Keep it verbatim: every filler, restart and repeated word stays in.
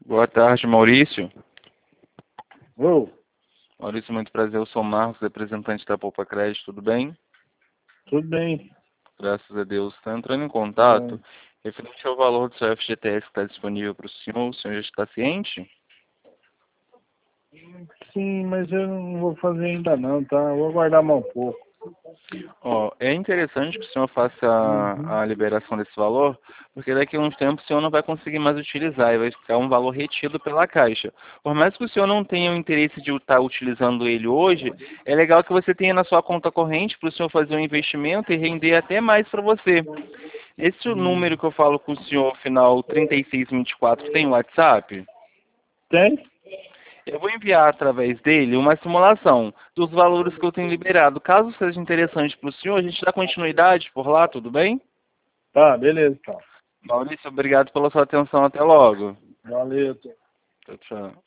Boa tarde, Maurício. Ô, Maurício, muito prazer. Eu sou o Marcos, representante da Poupa Crédito. Tudo bem? tudo bem. Graças a Deus. Está entrando em É, contato referente ao valor do seu F G T S que está disponível para o senhor. O senhor já está ciente? sim, mas eu não vou fazer ainda não, tá? Eu vou aguardar mais um pouco. Ó, é interessante que o senhor faça Uhum. a, a liberação desse valor, porque daqui a uns tempos o senhor não vai conseguir mais utilizar e vai ficar um valor retido pela Caixa. Por mais que o senhor não tenha o interesse de estar utilizando ele hoje, é legal que você tenha na sua conta corrente para o senhor fazer um investimento e render até mais para você. Esse Hum. número que eu falo com o senhor, final trinta e seis vinte e quatro, tem WhatsApp? Tem? Eu vou enviar através dele uma simulação dos valores que eu tenho liberado. Caso seja interessante para o senhor, a gente dá continuidade por lá, tudo bem? Tá, beleza, então. Maurício, obrigado pela sua atenção. Até logo. Valeu. Tchau, tchau.